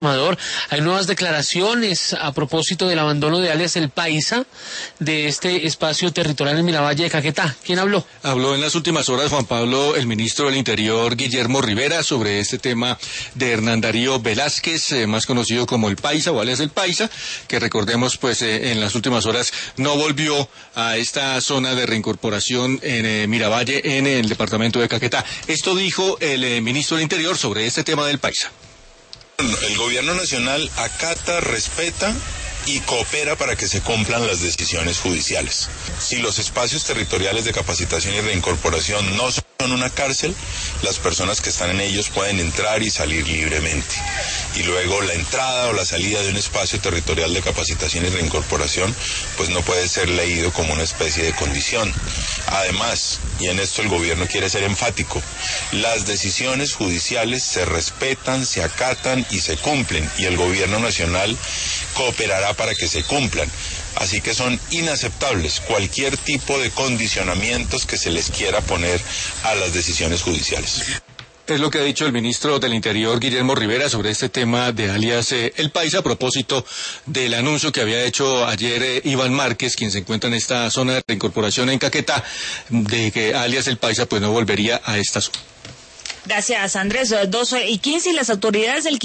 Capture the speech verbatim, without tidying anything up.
Hay nuevas declaraciones a propósito del abandono de alias El Paisa de este espacio territorial en Miravalle de Caquetá. ¿Quién habló? Habló en las últimas horas, Juan Pablo, el ministro del Interior, Guillermo Rivera, sobre este tema de Hernán Darío Velázquez, eh, más conocido como El Paisa o alias El Paisa, que recordemos, pues eh, en las últimas horas no volvió a esta zona de reincorporación en eh, Miravalle, en el departamento de Caquetá. Esto dijo el eh, ministro del Interior sobre este tema del Paisa. El gobierno nacional acata, respeta y coopera para que se cumplan las decisiones judiciales. Si los espacios territoriales de capacitación y reincorporación no son una cárcel, las personas que están en ellos pueden entrar y salir libremente. Y luego la entrada o la salida de un espacio territorial de capacitación y reincorporación pues no puede ser leído como una especie de condición. Además, y en esto el gobierno quiere ser enfático, las decisiones judiciales se respetan, se acatan y se cumplen, y el gobierno nacional cooperará para que se cumplan. Así que son inaceptables cualquier tipo de condicionamientos que se les quiera poner a las decisiones judiciales. Es lo que ha dicho el ministro del Interior, Guillermo Rivera, sobre este tema de alias eh, El Paisa, a propósito del anuncio que había hecho ayer eh, Iván Márquez, quien se encuentra en esta zona de reincorporación en Caquetá, de que alias El Paisa pues no volvería a esta zona. Gracias, Andrés. Dos y quince y las autoridades del